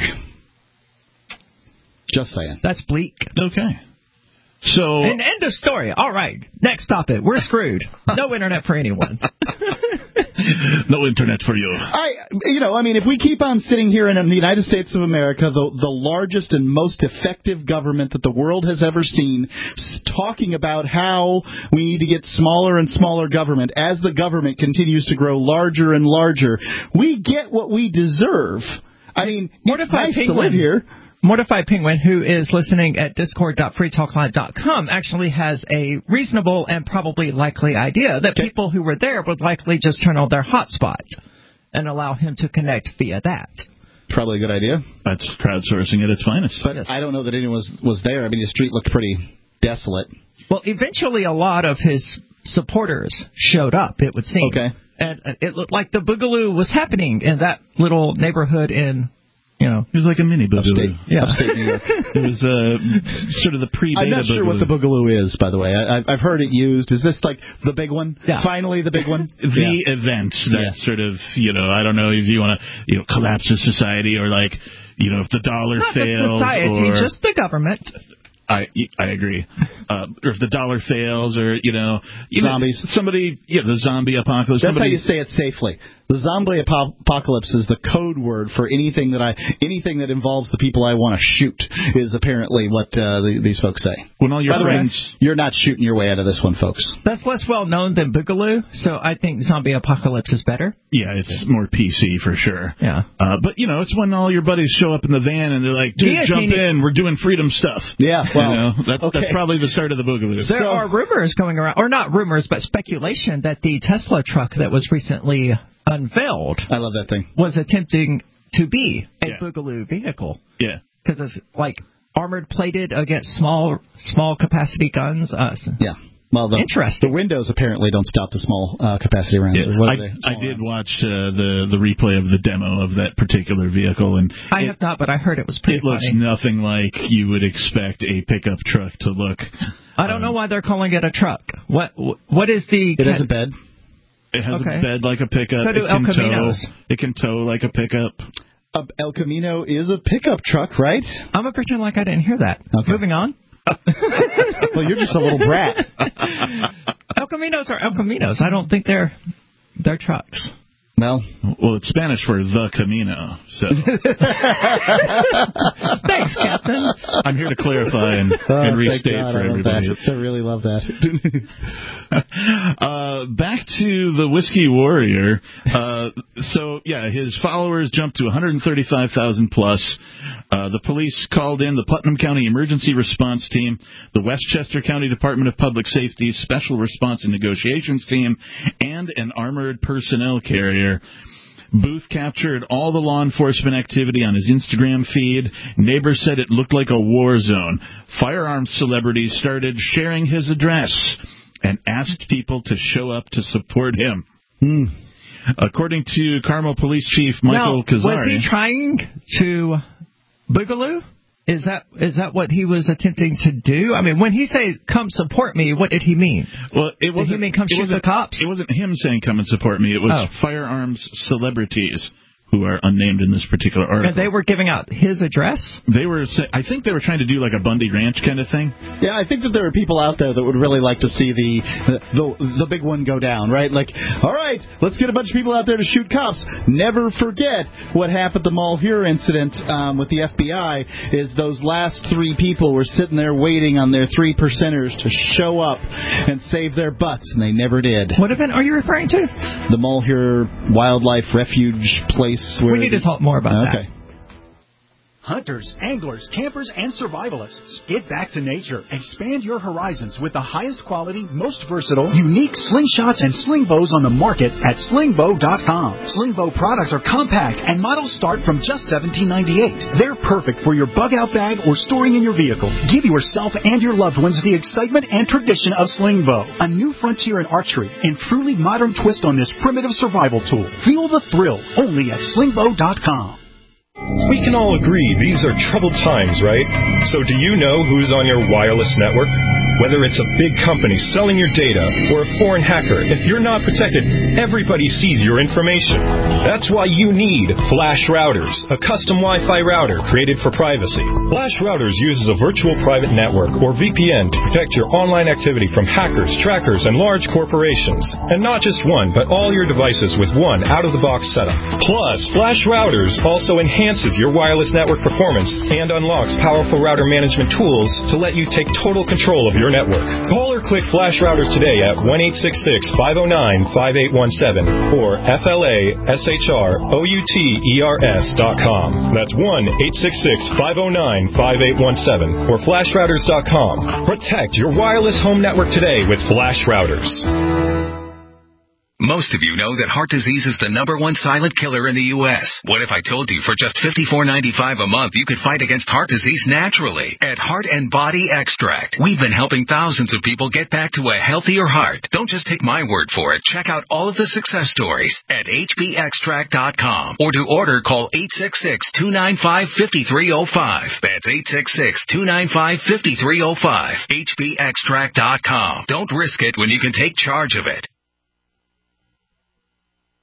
Just saying. That's bleak. Okay. So, and end of story. All right. Next topic. We're screwed. No internet for anyone. No internet for you. I, you know, I mean, if we keep on sitting here in the United States of America, the the largest and most effective government that the world has ever seen, talking about how we need to get smaller and smaller government as the government continues to grow larger and larger, we get what we deserve. I mean, it's nice to live here. Mortified Penguin, who is listening at discord dot free talk live dot com, actually has a reasonable and probably likely idea that okay. people who were there would likely just turn on their hotspot and allow him to connect via that. Probably a good idea. That's crowdsourcing at its finest. But yes. I don't know that anyone was, was there. I mean, the street looked pretty desolate. Well, eventually a lot of his supporters showed up, it would seem. Okay. And it looked like the boogaloo was happening in that little neighborhood in... You know, it was like a mini boogaloo. Upstate, yeah. Upstate New York. It was uh, sort of the pre-beta I'm not sure boogaloo. what the boogaloo is, by the way. I, I've heard it used. Is this like the big one? Yeah. Finally, the big one? The yeah. event that yeah. sort of, you know, I don't know if you want to, you know, collapse a society or like, you know, if the dollar not fails. Not society, or, just the government. I I agree. Uh, or if the dollar fails, or you know, you zombies. Know, somebody, yeah, the zombie apocalypse. That's somebody, how you say it safely. The zombie apo- apocalypse is the code word for anything that I anything that involves the people I want to shoot. Is apparently what uh, the, these folks say. When all your By the friends, way, you're not shooting your way out of this one, folks. That's less well known than Boogaloo, so I think Zombie Apocalypse is better. Yeah, it's more P C for sure. Yeah. Uh, but, you know, it's when all your buddies show up in the van and they're like, dude, Yeah, jump Jeannie. in, we're doing freedom stuff. Yeah, well, you know, that's, okay. that's probably the start of the Boogaloo. There are rumors going around, or not rumors, but speculation that the Tesla truck that was recently unveiled I love that thing. was attempting to be a Yeah. Boogaloo vehicle. Yeah. Because it's like armored plated against small small capacity guns. Uh, Yeah. Well, the, Interesting. the windows apparently don't stop the small uh, capacity rounds. Yeah, Or what I, are they? I Small did rounds. watch uh, the the replay of the demo of that particular vehicle, and I it, have not, but I heard it was pretty it looks funny. nothing like you would expect a pickup truck to look. I don't know why they're calling it a truck. What What is the... It has a bed. It has Okay. a bed like a pickup. So do it El can Caminos. tow. It can tow like a pickup. Uh, El Camino is a pickup truck, right? I'm going to pretend like I didn't hear that. Okay. Moving on. Well, you're just a little brat. El Caminos are El Caminos. I don't think they're they're trucks. Well, well, it's Spanish for the Camino. So thanks, Captain. I'm here to clarify and, oh, and restate God, for I love everybody. that. I really love that. uh, back to the Whiskey Warrior. Uh, so, yeah, his followers jumped to one hundred thirty-five thousand plus. Uh, the police called in the Putnam County Emergency Response Team, the Westchester County Department of Public Safety's Special Response and Negotiations Team, and an armored personnel carrier. Booth captured all the law enforcement activity on his Instagram feed. Neighbors said it looked like a war zone. Firearms celebrities started sharing his address and asked people to show up to support him. Hmm. According to Carmel Police Chief Michael now, Kazari. was he trying to Boogaloo? Is that is that what he was attempting to do? I mean, when he says "come support me," what did he mean? Well, it wasn't. Did he mean come it shoot the wasn't- cops? It wasn't him saying "come and support me." It was Oh. firearms celebrities who are unnamed in this particular article. And they were giving out his address? They were. sa- I think they were trying to do like a Bundy Ranch kind of thing. Yeah, I think that there are people out there that would really like to see the the the big one go down, right? Like, all right, let's get a bunch of people out there to shoot cops. Never forget what happened at the Malheur incident um, with the F B I. Is those last three people were sitting there waiting on their three percenters to show up and save their butts, and they never did. What event are you referring to? The Malheur Wildlife Refuge place. Where We need to talk more about okay. that. Hunters, anglers, campers, and survivalists. Get back to nature. Expand your horizons with the highest quality, most versatile, unique slingshots and sling bows on the market at sling bow dot com. Sling bow products are compact and models start from just seventeen ninety-eight. They're perfect for your bug out bag or storing in your vehicle. Give yourself and your loved ones the excitement and tradition of sling bow, a new frontier in archery and truly modern twist on this primitive survival tool. Feel the thrill only at sling bow dot com. We can all agree these are troubled times, right? So do you know who's on your wireless network? Whether it's a big company selling your data or a foreign hacker, if you're not protected, everybody sees your information. That's why you need Flash Routers, a custom Wi-Fi router created for privacy. Flash Routers uses a virtual private network, or V P N, to protect your online activity from hackers, trackers, and large corporations. And not just one, but all your devices with one out-of-the-box setup. Plus, Flash Routers also enhances your wireless network performance and unlocks powerful router management tools to let you take total control of your network. Call or click Flash Routers today at one eight six six, five oh nine, five eight one seven or F L A S H R O U T E R S dot com. That's one eight six six, five oh nine, five eight one seven or flash routers dot com. Protect your wireless home network today with Flash Routers. Most of you know that heart disease is the number one silent killer in the U S What if I told you for just fifty-four ninety-five a month you could fight against heart disease naturally? At Heart and Body Extract, we've been helping thousands of people get back to a healthier heart. Don't just take my word for it. Check out all of the success stories at H B extract dot com. Or to order, call eight six six, two nine five, five three zero five. That's eight six six, two nine five, five three zero five. H B extract dot com. Don't risk it when you can take charge of it.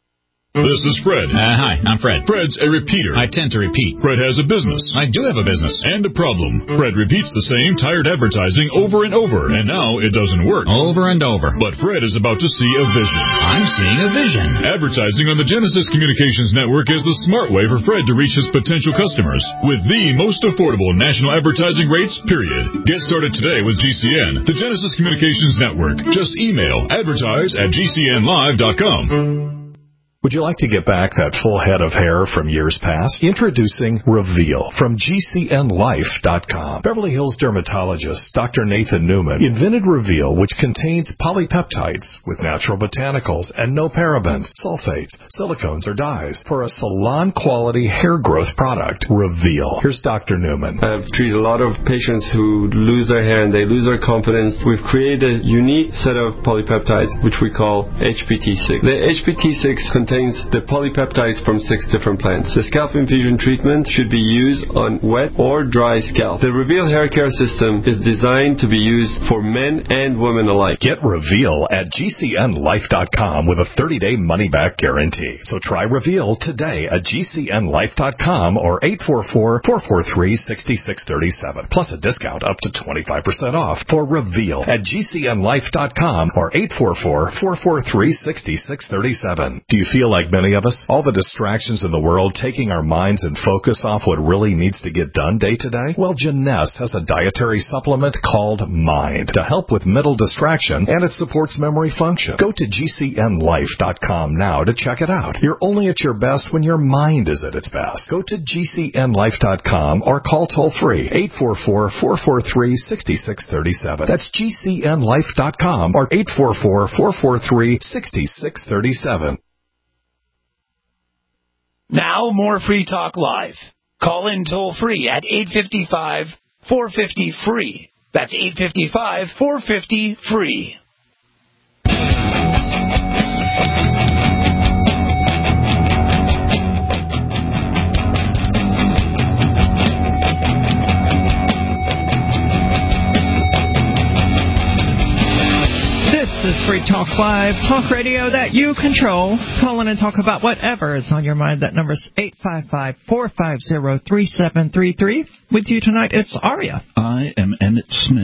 This is Fred. Uh, hi, I'm Fred. Fred's a repeater. I tend to repeat. Fred has a business. I do have a business. And a problem. Fred repeats the same tired advertising over and over, and now it doesn't work. Over and over. But Fred is about to see a vision. I'm seeing a vision. Advertising on the Genesis Communications Network is the smart way for Fred to reach his potential customers with the most affordable national advertising rates, period. Get started today with G C N, the Genesis Communications Network. Just email advertise at G C N live dot com. Would you like to get back that full head of hair from years past? Introducing Reveal from G C N life dot com. Beverly Hills dermatologist Doctor Nathan Newman invented Reveal, which contains polypeptides with natural botanicals and no parabens, sulfates, silicones, or dyes for a salon-quality hair growth product. Reveal. Here's Doctor Newman. I've treated a lot of patients who lose their hair and they lose their confidence. We've created a unique set of polypeptides, which we call H P T six. The H P T six contains contains the polypeptides from six different plants. The scalp infusion treatment should be used on wet or dry scalp. The Reveal hair care system is designed to be used for men and women alike. Get Reveal at G C N life dot com with a thirty-day money-back guarantee. So try Reveal today at G C N life dot com or eight four four, four four three, six six three seven. Plus a discount up to twenty-five percent off for Reveal at G C N life dot com or eight four four, four four three, six six three seven. Do you feel like many of us? All the distractions in the world taking our minds and focus off what really needs to get done day to day? Well, Jeunesse has a dietary supplement called Mind to help with mental distraction, and it supports memory function. Go to G C N life dot com now to check it out. You're only at your best when your mind is at its best. Go to G C N life dot com or call toll free eight four four, four four three, six six three seven. That's G C N life dot com or eight four four, four four three, six six three seven. Now, more Free Talk Live. Call in toll free at eight five five, four five zero, free. That's eight five five, four five zero, free. This is Free Talk Live, talk radio that you control. Call in and talk about whatever is on your mind. That number's eight five five, four five zero, three seven three three. With you tonight, it's Aria. I am Emmett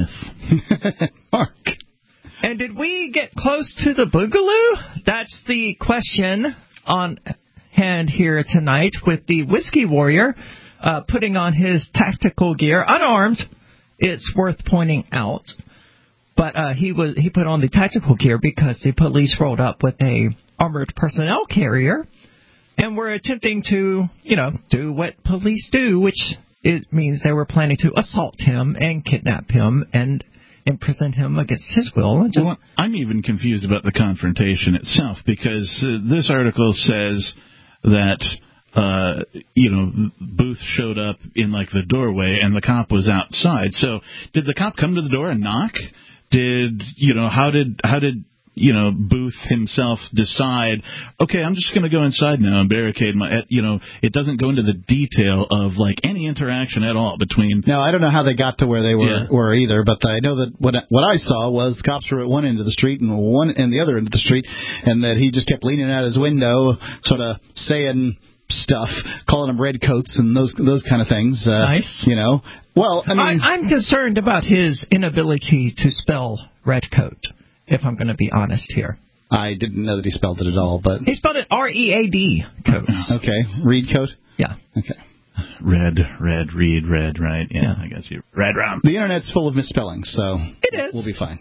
Smith. Mark. And did we get close to the Boogaloo? That's the question on hand here tonight with the Whiskey Warrior uh, putting on his tactical gear, unarmed. It's worth pointing out. But uh, he was he put on the tactical gear because the police rolled up with a armored personnel carrier and were attempting to, you know, do what police do, which is, means they were planning to assault him and kidnap him and imprison him against his will. Just... Well, I'm even confused about the confrontation itself because uh, this article says that, uh, you know, Booth showed up in, like, the doorway and the cop was outside. So did the cop come to the door and knock? Did, you know, how did, how did, you know, Booth himself decide, okay, I'm just going to go inside now and barricade my, you know, it doesn't go into the detail of, like, any interaction at all between. No, I don't know how they got to where they were, yeah. were either, but I know that what, what I saw was cops were at one end of the street and one and the other end of the street, and that he just kept leaning out his window, sort of saying stuff, calling them redcoats and those those kind of things. Uh, nice. You know. Well, I mean, I, I'm concerned about his inability to spell redcoat, if I'm going to be honest here. I didn't know that he spelled it at all, but he spelled it R E A D coat. Okay, reed coat. Yeah. Okay. Red, red, read, red, right? Yeah, yeah. I guess you red round. The internet's full of misspellings, so it is. We'll be fine.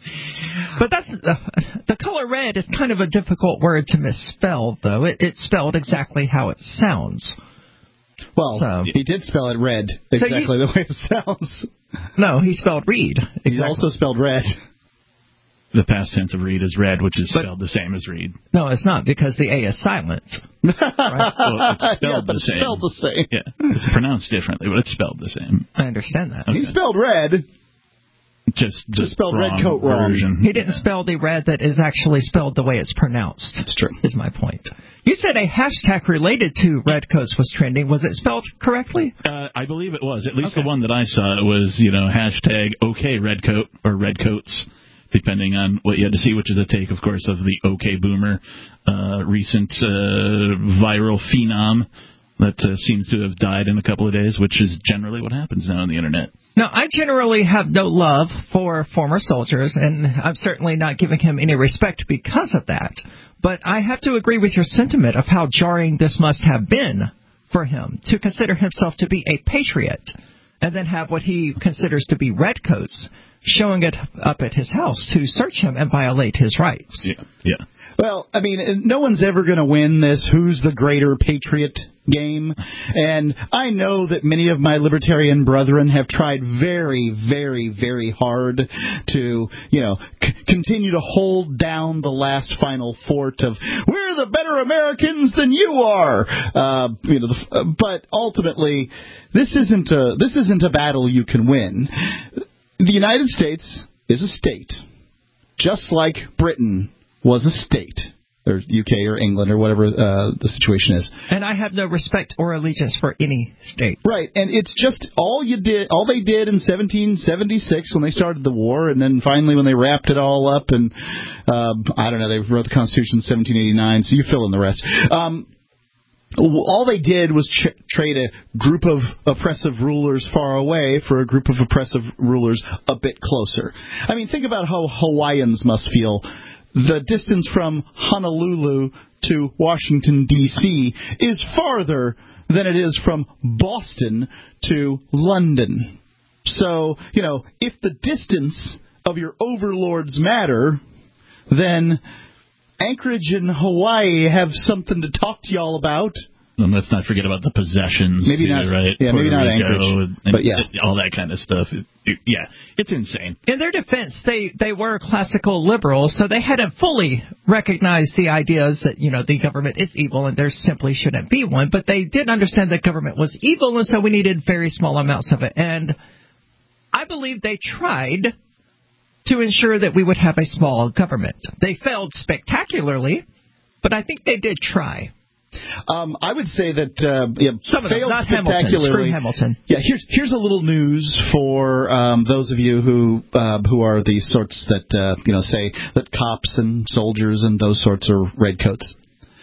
But that's uh, the color red is kind of a difficult word to misspell, though. It, it's spelled exactly how it sounds. Well, so, he did spell it red exactly so you, the way it sounds. No, he spelled read. Exactly. He also spelled red. The past tense of read is red, which is but, spelled the same as read. No, it's not, because the A is silent. Right? Well, it's spelled yeah, but the it's same. spelled the same. Yeah, it's pronounced differently, but it's spelled the same. I understand that. Okay. He spelled red. Just, just spelled red coat wrong. He didn't spell the red that is actually spelled the way it's pronounced. That's true. Is my point. You said a hashtag related to redcoats was trending. Was it spelled correctly? Uh, I believe it was. At least okay. the one that I saw, it was, you know, hashtag okay redcoat or redcoats depending on what you had to see, which is a take, of course, of the OK Boomer, uh, recent uh, viral phenom that uh, seems to have died in a couple of days, which is generally what happens now on the Internet. Now, I generally have no love for former soldiers, and I'm certainly not giving him any respect because of that. But I have to agree with your sentiment of how jarring this must have been for him to consider himself to be a patriot and then have what he considers to be redcoats showing it up at his house to search him and violate his rights. Yeah, yeah. Well, I mean, no one's ever going to win this who's the greater patriot game. And I know that many of my libertarian brethren have tried very, very, very hard to, you know, c- continue to hold down the last final fort of, we're the better Americans than you are. Uh, you know, the, but ultimately, this isn't a, this isn't a battle you can win. The United States is a state, just like Britain was a state, or U K or England or whatever uh, the situation is. And I have no respect or allegiance for any state. Right, and it's just all you did, all they did in seventeen seventy-six when they started the war, and then finally when they wrapped it all up, and uh, I don't know, they wrote the Constitution in seventeen eighty-nine, so you fill in the rest. Um, all they did was ch- trade a group of oppressive rulers far away for a group of oppressive rulers a bit closer. I mean, think about how Hawaiians must feel. The distance from Honolulu to Washington, D C is farther than it is from Boston to London. So, you know, if the distance of your overlords matter, then Anchorage and Hawaii have something to talk to y'all about. And let's not forget about the possessions. Maybe too, not, right? Yeah, Puerto maybe not Rico Anchorage, and, and but yeah, all that kind of stuff. It, it, yeah, it's insane. In their defense, they they were classical liberals, so they hadn't fully recognized the ideas that, you know, the government is evil and there simply shouldn't be one. But they did understand that government was evil, and so we needed very small amounts of it. And I believe they tried to ensure that we would have a small government. They failed spectacularly, but I think they did try. Um, I would say that uh, yeah, Some of them, failed not Hamilton. spectacularly. Screw Hamilton. Yeah, here's here's a little news for um, those of you who uh, who are the sorts that uh, you know say that cops and soldiers and those sorts are redcoats.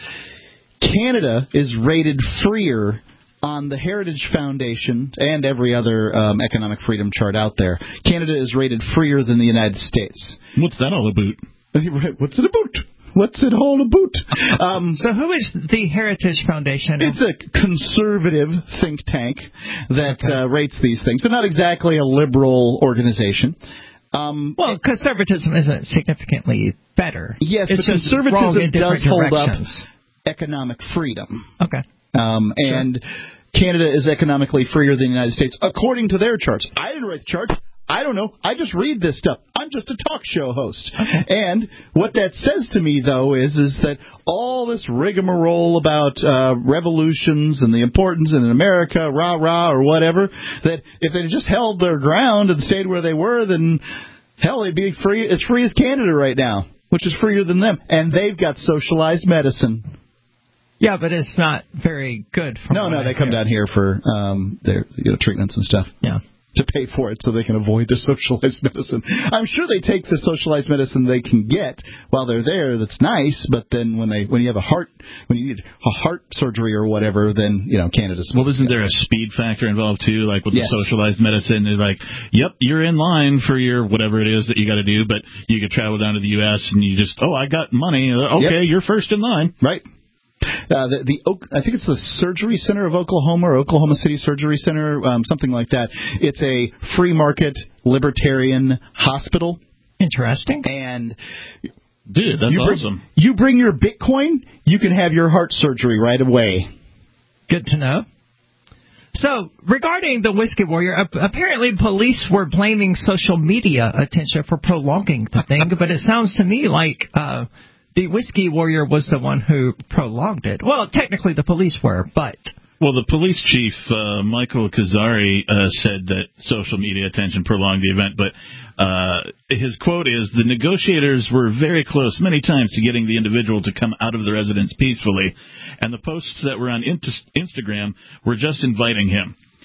Canada is rated freer on the Heritage Foundation and every other um, economic freedom chart out there. Canada is rated freer than the United States. What's that all about? What's it about? What's it all about? Um, so who is the Heritage Foundation? It's a conservative think tank that okay. uh, rates these things. So not exactly a liberal organization. Um, well, it, conservatism isn't significantly better. Yes, it's but conservatism does hold directions. up economic freedom. Okay. Um, and sure. Canada is economically freer than the United States, according to their charts. I didn't write the chart. I don't know. I just read this stuff. I'm just a talk show host. Okay. And what that says to me, though, is is that all this rigmarole about uh, revolutions and the importance in America, rah-rah, or whatever, that if they just held their ground and stayed where they were, then, hell, they'd be free as free as Canada right now, which is freer than them. And they've got socialized medicine. Yeah, but it's not very good. From no, no, they come down here for um, their you know, treatments and stuff. Yeah. To pay for it so they can avoid the socialized medicine. I'm sure they take the socialized medicine they can get while they're there. That's nice, but then when they when you have a heart when you need a heart surgery or whatever, then you know Canada's. Well, isn't there a speed factor involved too? Like with yes. the socialized medicine, is like, yep, you're in line for your whatever it is that you got to do, but you could travel down to the U S and you just, oh, I got money. Okay, yep. You're first in line. Right. Uh, the, the I think it's the Surgery Center of Oklahoma or Oklahoma City Surgery Center, um, something like that. It's a free market libertarian hospital. Interesting. And dude, that's you bring, awesome. You bring your Bitcoin, you can have your heart surgery right away. Good to know. So, regarding the Whiskey Warrior, apparently police were blaming social media attention for prolonging the thing, but it sounds to me like uh, the Whiskey Warrior was the one who prolonged it. Well, technically the police were, but... Well, the police chief, uh, Michael Kazari, uh, said that social media attention prolonged the event, but uh, his quote is, the negotiators were very close many times to getting the individual to come out of the residence peacefully, and the posts that were on Instagram were just inviting him.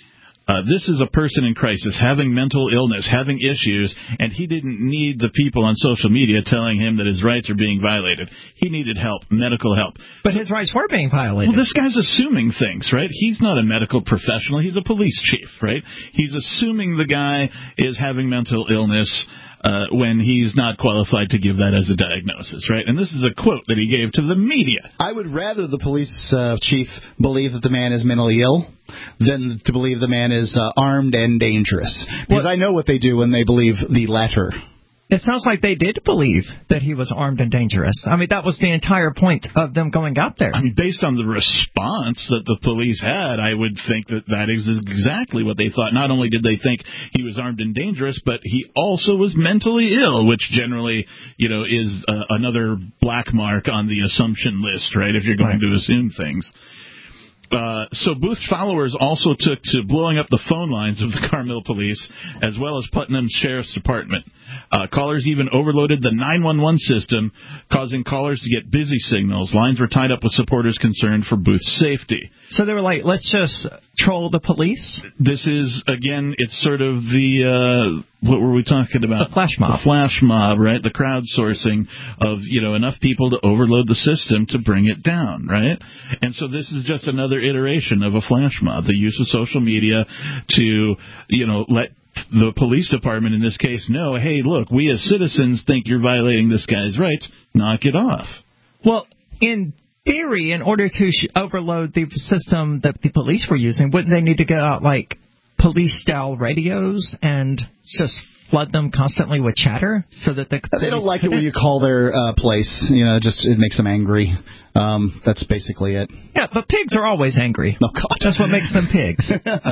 Uh, this is a person in crisis, having mental illness, having issues, and he didn't need the people on social media telling him that his rights are being violated. He needed help, medical help. But his rights were being violated. Well, this guy's assuming things, right? He's not a medical professional. He's a police chief, right? He's assuming the guy is having mental illness uh, when he's not qualified to give that as a diagnosis, right? And this is a quote that he gave to the media. I would rather the police uh, chief believe that the man is mentally ill than to believe the man is uh, armed and dangerous. Because I know what they do when they believe the latter. It sounds like they did believe that he was armed and dangerous. I mean, that was the entire point of them going out there. I mean, based on the response that the police had, I would think that that is exactly what they thought. Not only did they think he was armed and dangerous, but he also was mentally ill, which generally, you know, is uh, another black mark on the assumption list, right, if you're going right. to assume things. Uh, so Booth's followers also took to blowing up the phone lines of the Carmel police, as well as Putnam's Sheriff's Department. Uh, callers even overloaded the nine one one system, causing callers to get busy signals. Lines were tied up with supporters concerned for Booth's safety. So they were like, let's just troll the police? This is, again, it's sort of the, uh, what were we talking about? The flash mob. The flash mob, right? The crowdsourcing of, you know, enough people to overload the system to bring it down, right? And so this is just another iteration of a flash mob, the use of social media to, you know, let the police department in this case know, hey, look, we as citizens think you're violating this guy's rights. Knock it off. Well, in theory, in order to sh- overload the system that the police were using, wouldn't they need to get out, like, police-style radios and just flood them constantly with chatter so that the they don't like it when you call their uh, place. You know, just it makes them angry. Um, that's basically it. Yeah, but pigs are always angry. Oh, God. That's what makes them pigs.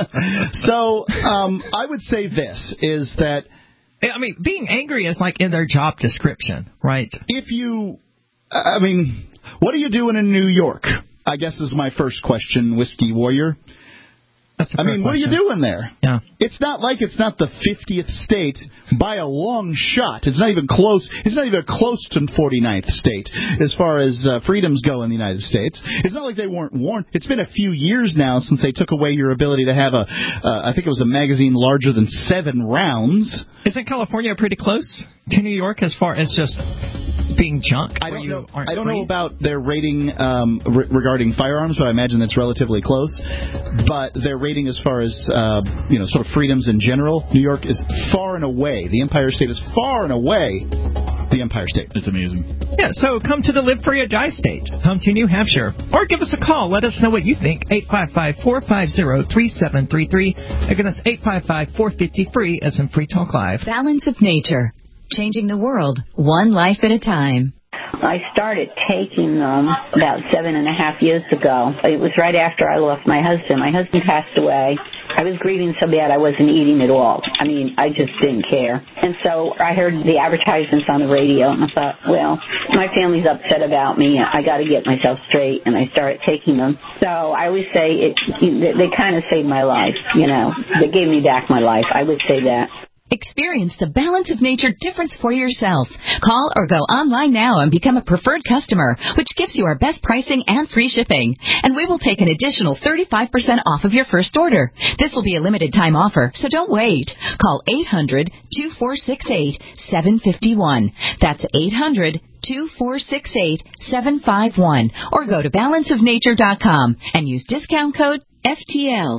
So um, I would say this is that. I mean, being angry is like in their job description, right? If you, I mean, what are you doing in New York? I guess is my first question, Whiskey Warrior. I mean, what are you doing there? Yeah. It's not like it's not the fiftieth state by a long shot. It's not even close. It's not even close to forty-ninth state as far as uh, freedoms go in the United States. It's not like they weren't warned. It's been a few years now since they took away your ability to have a, uh, I think it was a magazine larger than seven rounds. Isn't California pretty close to New York as far as just being junk? I don't, know, I don't free? know about their rating um, re- regarding firearms, but I imagine it's relatively close. But their rating as far as, uh, you know, sort of freedoms in general, New York is far and away. The Empire State is far and away the Empire State. It's amazing. Yeah, so come to the Live Free or Die State. Come to New Hampshire. Or give us a call. Let us know what you think. eight five five, four five zero, three seven three three. Again, that's eight five five, four five zero, free as in Free Talk Live. Balance of Nature. Changing the world, one life at a time. I started taking them about seven and a half years ago. It was right after I lost my husband. My husband passed away. I was grieving so bad I wasn't eating at all. I mean, I just didn't care. And so I heard the advertisements on the radio, and I thought, well, my family's upset about me. I got to get myself straight, and I started taking them. So I always say it, they kind of saved my life, you know. They gave me back my life. I would say that. Experience the Balance of Nature difference for yourself. Call or go online now and become a preferred customer, which gives you our best pricing and free shipping. And we will take an additional thirty-five percent off of your first order. This will be a limited time offer, so don't wait. Call eight hundred, two four six eight, seven five one. That's eight hundred, two four six eight, seven five one. Or go to balance of nature dot com and use discount code F T L.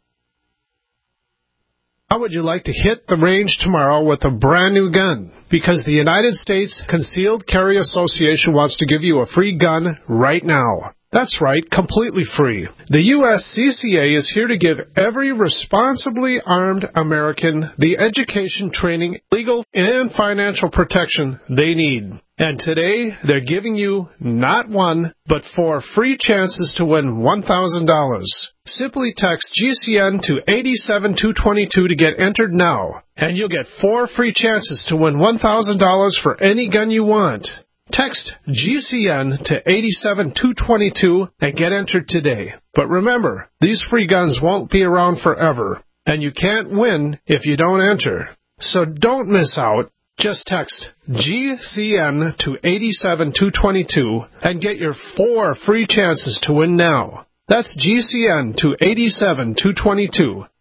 How would you like to hit the range tomorrow with a brand new gun? Because the United States Concealed Carry Association wants to give you a free gun right now. That's right, completely free. The U S C C A is here to give every responsibly armed American the education, training, legal, and financial protection they need. And today, they're giving you not one, but four free chances to win one thousand dollars. Simply text G C N to eight seven two two two to get entered now, and you'll get four free chances to win one thousand dollars for any gun you want. Text G C N to eight seven two two two and get entered today. But remember, these free guns won't be around forever, and you can't win if you don't enter. So don't miss out. Just text G C N to eight seven two two two and get your four free chances to win now. That's G C N to eight seven two two two